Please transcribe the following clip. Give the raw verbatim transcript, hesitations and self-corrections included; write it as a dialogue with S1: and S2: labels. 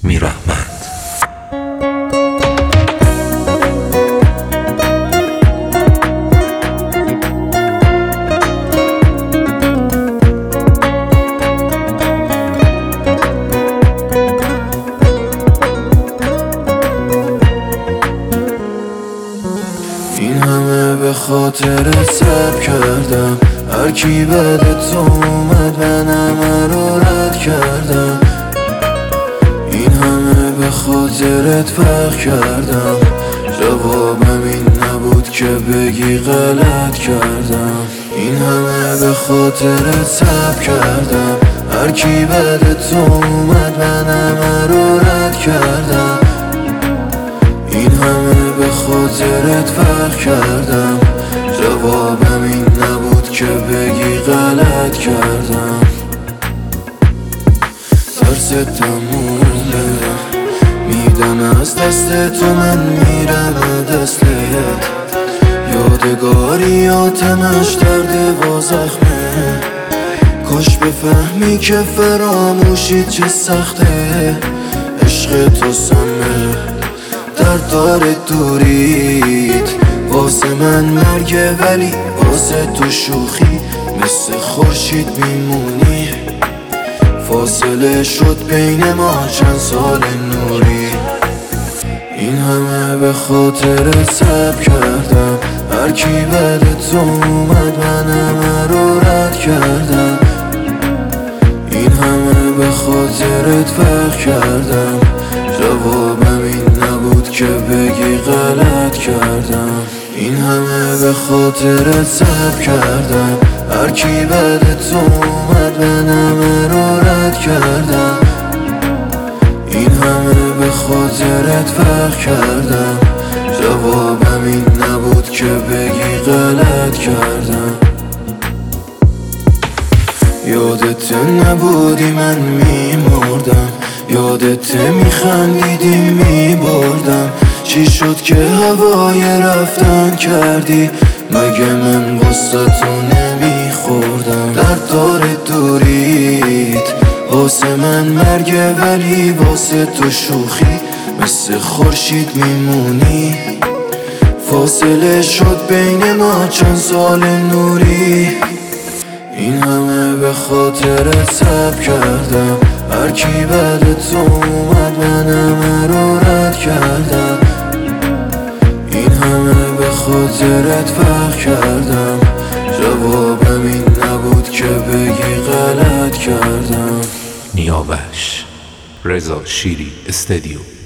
S1: میرحمد.
S2: این همه به خاطرت صبر کردم، هر کی بعد تو اومد من همه رو رد کردم. این همه به خاطرت فرق کردم، جوابم این نبود که بگی غلط کردم. این همه به خاطرت صبر کردم، هر کی بعد تو اومد من همه رو رد کردم. این همه به خاطرت فرق کردم، جوابم این نبود که بگی غلط کردم. ترستم مونده، میدم از دست تو من میرم دستت. یادگاریاتمش درد و زخمه، کاش بفهمی که فراموشی چه سخته. عشق تو سمه در دار دوریت، واسه من مرگه ولی واسه تو شوخی. مثل خورشید میمونی، فاصله شد بین ما چند سال نوری. این همه به خاطرت صبر کردم، هر کی بعد تو اومد من همه رو رد کردم. این همه به خاطرت فرق کردم، جوابم این نبود که بگی غلط کردم. این همه به خاطرت صبر کردم، هر کی بعد تو اومد من همه رو رد کردم. این همه به خاطرت فرق کردم، جوابم این نبود که بگی غلط کردم. یادت نبودی من میمردم، یادت میخندیدی میبردم. چی شد که هوای رفتن کردی؟ مگه من واسه تو نمیخوردم؟ در دار دوریت واسه من مرگه ولی واسه تو شوخی. مثل خورشید میمونی، فاصله شد بین ما چند سال نوری. این همه به خاطرت صبر کردم، هر کی بعد تو اومد من همه رو رد کردم. این همه به خاطرت فرق کردم، جوابم این نبود که بگی غلط کردم.
S1: نیابش رضا شیری استدیو.